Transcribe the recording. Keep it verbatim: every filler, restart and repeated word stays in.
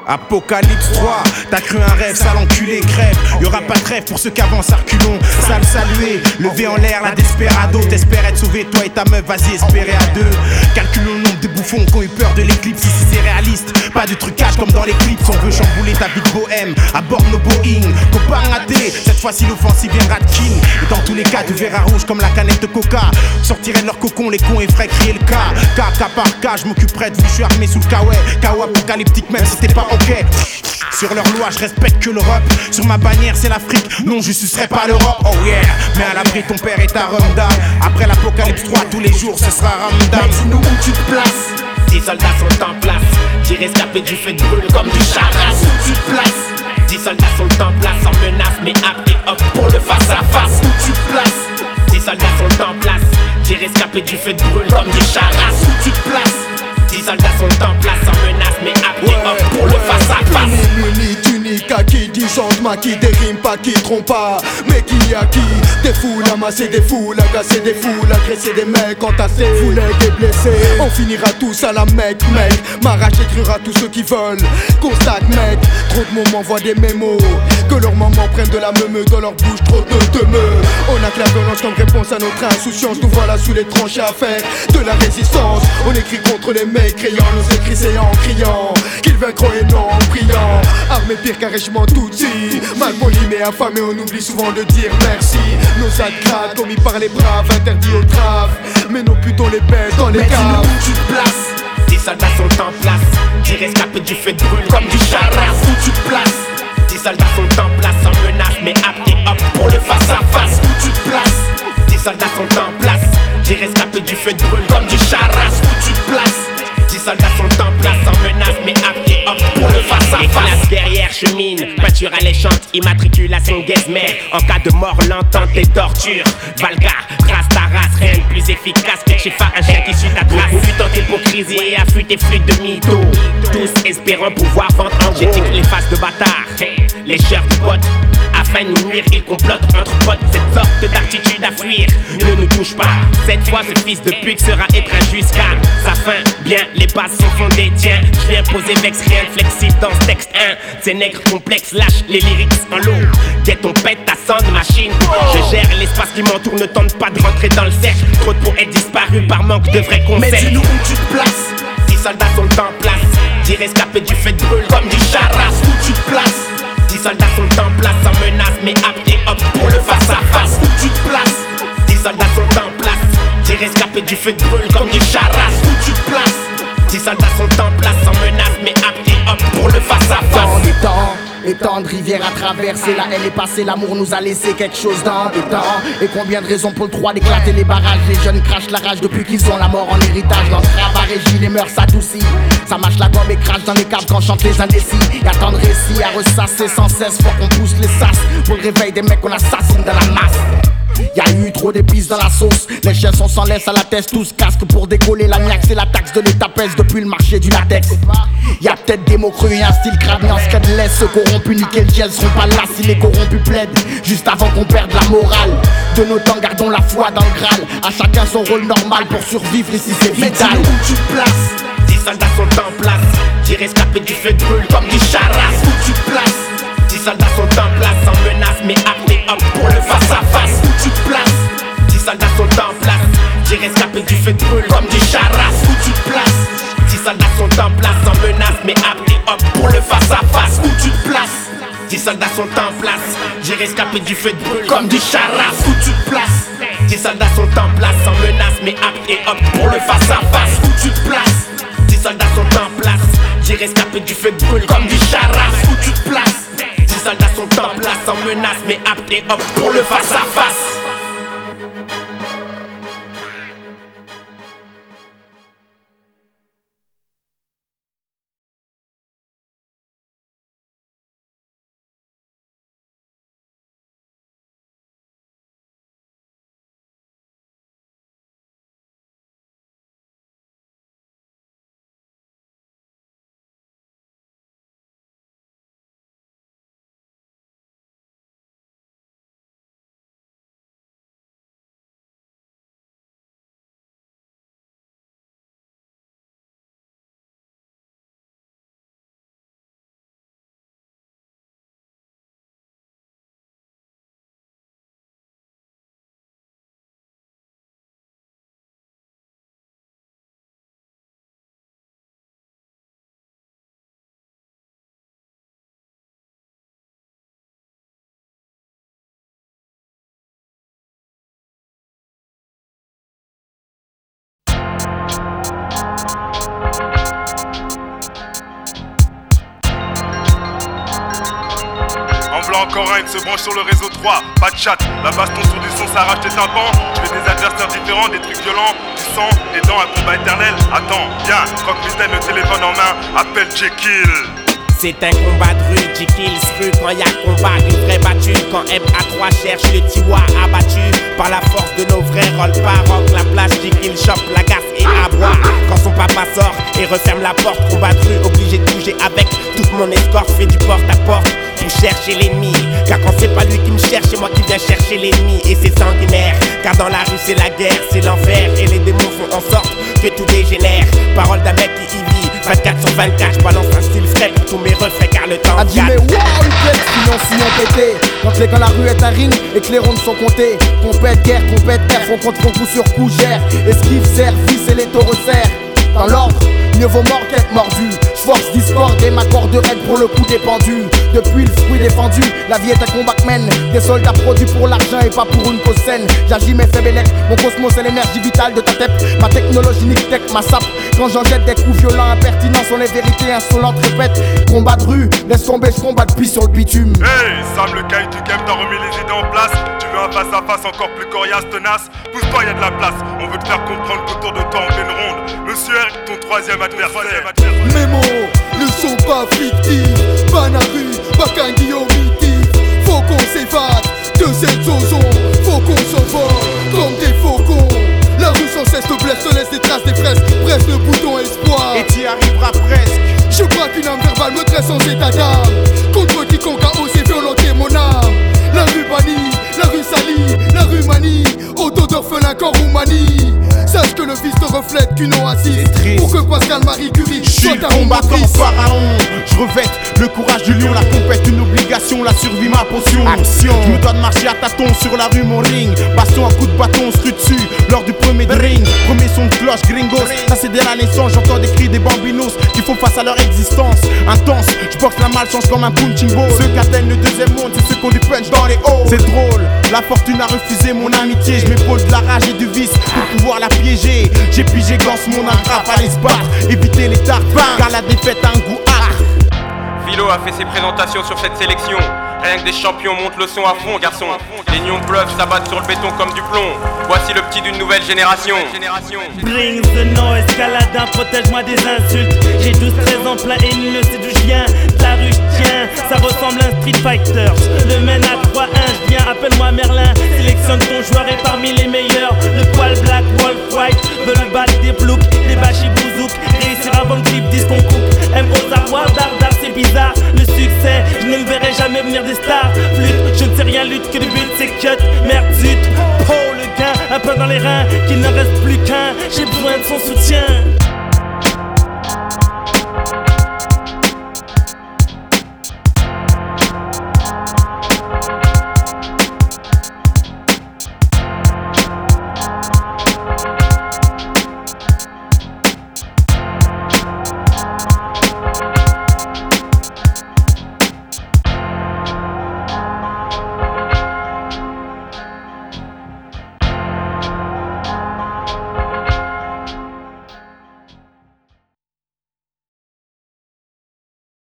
Apocalypse trois, t'as cru un rêve, sale enculé, crève. Y'aura pas de rêve pour ceux qui avancent à reculons. Sale saluer, lever en l'air la desperado. T'espères être sauvé, toi et ta meuf, vas-y espérer à deux. Calculons le nombre de bouffons qui ont eu peur de l'éclipse. Ici c'est réaliste, pas de trucage comme dans les clips. On veut chambouler ta vie de bohème, à bord nos Boeing. Copain raté, cette fois-ci l'offensive vient Radkin. Et dans tous les cas, du verre à rouge comme la canette de coca. Sortiraient de leur cocon, les cons et feraient crier le cas. Cas, cas par cas, je m'occuperai de vous, je suis armé sous le kawaii. Kawa apocalyptique, même si t'es pas ok. Sur leur loi, je respecte que l'Europe. Sur ma bannière, c'est l'Afrique. Non, je sucerai pas l'Europe. Oh yeah, mais à l'abri, ton père est à Rwanda. Après l'apocalypse trois, tous les jours, ce sera Ramadan. Mais dis-nous où tu te places. Dix soldats sont en place. Dix rescapés du feu de brûle comme du charas. Où tu te places. Dix soldats sont en place, en menace, mais apte et hop pour le face à face. Où tu te places. Dix soldats sont en place. Dix rescapés du feu de brûle comme du charas. Où tu te places. Dix soldats sont en place, en menace, mais apte et hop pour le face à face. Muni, tunique, à qui disante, maquis, des rimes pas qui trompent pas. Mais qui a qui? Des foules, amasser des foules, agacé des foules, agresser des mecs, entassés, foulés des blessés. On finira tous à la mec, mec. M'arrache écrira tous ceux qui veulent. Constate, mec, trop de moments voient des mémos. Que leurs mamans prennent de la meumeux dans leur bouche, trop de teumeux. On a que la violence comme réponse à notre insouciance. Nous voilà sous les tranchées à faire de la résistance. On écrit contre les mécréants, nos écrits c'est en criant qu'ils vaincront et non en priant. Armés pire qu'un régiment Tutsi, mal poli mais affamé, on oublie souvent de dire merci. Nos actes commis par les braves, interdits aux traves. Mais nos putons les baissent dans les caves. caves. Où tu te places. Dix soldats sont en place. Dix rescapés du feu de brûle comme du charas. Où tu te places. Dix soldats sont en place, en menace, mais apte et hop pour le face à face. Où tu te places. Dix soldats sont en place. Dix rescapés du feu de brûle comme du charas. Où tu te places. Dix soldats sont en place, en menace, mais apte et hop pour le face à face. Les classes guerrières cheminent, peinture alléchante, immatriculation guesmer. En cas de mort lente et torture, Valgar, trace ta race, rien de plus efficace que Chifa, un chien qui suit ta trace. Futant hypocrisie et affût tes flûtes de mytho. Tous espérant pouvoir vendre en gros. J'éthique les faces de bâtards, les chers du pote. Afin de nous nuire, ils complotent entre potes. Cette sorte d'attitude à fuir ne nous touche pas. Cette fois, ce fils de pute sera étreint jusqu'à sa fin. Bien, les bases sont fondées, tiens. Je viens poser vex, rien de flexible dans ce texte. Un, ces nègres complexes lâchent les lyrics en lot. Guette, on pète ta sound machine. Je gère l'espace qui m'entoure, ne tente pas de rentrer dans le cercle. Trop de pour être disparu par manque de vrais concepts. Mais dis-nous où tu te places. Dix soldats sont en place. Dix rescapés du feu de brûle comme du charas. Où tu te places. Dix soldats sont en place, en menace, mais apte et hop pour le face à face. Où tu te places. Dix soldats sont en place. Dix rescapés du feu de brûle comme du charas. Où tu te places. Dix soldats sont en place, en menace, mais apte et hop pour le face à face. Dans les temps, et tant de rivières à traverser, la haine est passée, l'amour nous a laissé quelque chose dans le temps. Et combien de raisons pour le droit d'éclater les barrages. Les jeunes crachent la rage depuis qu'ils ont la mort en héritage. Dans ce travail régit, les mœurs s'adoucissent. Ça mâche la gomme et crache dans les caves quand chantent les indécis. Y'a tant de récits à ressasser sans cesse, faut qu'on pousse les sas. Pour le réveil des mecs qu'on assassine dans la masse. Y'a eu trop d'épices dans la sauce. Les chiens sont sans laisse à la tête, tous casques pour décoller. La niaque, c'est la taxe de l'état pèse depuis le marché du latex. Y'a peut-être des mots crus et un style crânien. Ce de laisse, ceux corrompus, nickel gel seront pas là si les corrompus plaident. Juste avant qu'on perde la morale. De nos temps, gardons la foi dans le Graal. À chacun son rôle normal pour survivre ici, c'est vital. Mais dis-nous où tu te places. Dix soldats sont en place. Dix rescapés du feu de brûle comme du charas. Où tu te places. Dix soldats sont en place, en menace, mais apte et hop pour le face à face. Où tu te places. Dix soldats sont en place. Dix rescapés du feu de brûle comme du charas. Où tu te places. Dix soldats sont en place, en menace, mais apte et hop pour le face à face. Où tu te places. Dix soldats sont en place. Dix rescapés du feu de brûle comme du charas. Où tu te places. Dix soldats sont en place, en menace, mais apte et hop pour le face à face. Où tu te places. Dix soldats sont en place. Dix rescapés du feu de brûle comme du charas. Où tu te places. Dix soldats sont en place, en menace, mais apte et hop pour le face à face. voilà encore un, il se branche sur le réseau trois. Pas de chat, la baston sur du son, ça arrache tes tympans. Je fais des adversaires différents, des trucs violents, du sang, des dents, un combat éternel. Attends, viens, croque mitaine, le téléphone en main, appelle Jekyll. C'est un combat de rue, Jekyll rue quand y'a combat, une vraie battue. Quand M A trois cherche le Tiwa abattu par la force de nos vrais rôles pas rock la place, Jekyll chope la gasse et aboie. Quand son papa sort et referme la porte, combat de rue, obligé de bouger avec toute mon escorte, fait du porte à porte pour chercher l'ennemi. Car quand c'est pas lui qui me cherche, c'est moi qui viens chercher l'ennemi. Et c'est sanguinaire, car dans la rue c'est la guerre, c'est l'enfer. Et les démons font en sorte que tout dégénère. Parole d'un mec qui y vit vingt-quatre sur vingt-quatre, je balance un style frais pour tous mes refrains car le temps a dit mais waouh, une pièce, sinon sinon pété. Quand les quand la rue est un ring et que les rondes sont comptées. Compète, guerre, compète, air, font contre font coup sur coup, gère. Esquive, service et les taureaux serrent. Dans l'ordre, mieux vaut mort qu'être mordu. J'force discorde et ma corde raide pour le coup dépendu. Depuis le fruit défendu, la vie est un combat que mène. Des soldats produits pour l'argent et pas pour une cause saine. J'agis mes faits bélec, mon cosmos c'est l'énergie vitale de ta tête. Ma technologie nique tech, ma sape. Quand j'en jette des coups violents, impertinents sont les vérités insolentes, répète. Combat de rue, laisse tomber, je combat depuis sur le bitume. Hey, Sam le caille du game, t'as remis les idées en place. Tu veux un face à face encore plus coriace, tenace. Pousse-toi, y'a de la place. On veut te faire comprendre qu'autour de toi on fait une ronde. Monsieur R, ton troisième adversaire. Mes mots ne sont pas fictifs. Banarue, pas qu'un Guillaume mythique. Faut qu'on s'évade de cette zozon. Faut qu'on s'envole comme des faucons. La rue sans cesse te blesse, te laisse des traces des fraises. Presse le bouton espoir Et t'y arriveras presque. Je crois qu'une âme verbale me dresse en état d'âme. Contre quiconque a osé violenter mon âme. La rue bannie, la rue salie, la rue manie. Auto d'orphelin qu'en Roumanie. Sache que le vice te reflète qu'une oasis. Pour que Pascal Marie Curie soit un combattant pharaon. Je revête le courage du lion. La compète une obligation, la survie ma potion. Action. Je me dois de marcher à tâtons sur la rue mon ring. Baston à coups de bâton, on se rue dessus lors du premier ring. Premier son de cloche gringos. Ça c'est dès la naissance, j'entends des cris des bambinos qui font face à leur existence intense. Je boxe la malchance comme un punching ball. Ceux qui atteignent le deuxième monde, c'est ceux qui ont du punch dans les hauts. C'est drôle, la fortune a refusé mon amitié. Je m'épaule de la rage et du vice pour pouvoir la piéger. J'ai pigé glance mon agrafe, allez se battre, éviter les tarpins, car la défaite a un goût âcre. Philo a fait ses présentations sur cette sélection. Rien que des champions montent le son à fond, garçon. Les nions bluffs s'abattent sur le béton comme du plomb. Voici le petit d'une nouvelle génération. Bring the noise, Caladin, protège-moi des insultes. J'ai douze treize ans plein et nul ne sait d'où je viens. De la rue je tiens, ça ressemble à un Street Fighter. Je le mène à trois un, je viens, appelle-moi Merlin. Sélectionne ton joueur et parmi les meilleurs. Le poil black, wolf white, veulent battre des ploucs, des bachis bouzouk. Réussir avant le clip, disque qu'on coupe. M O Zarwa, Dardar, c'est bizarre. Le succès, je ne le verrai jamais venir des stars. Flûte, je ne sais rien, lutte que le but c'est cut. Merde zut, oh le gain, un peu dans les reins, qu'il ne reste plus qu'un. J'ai besoin de son soutien.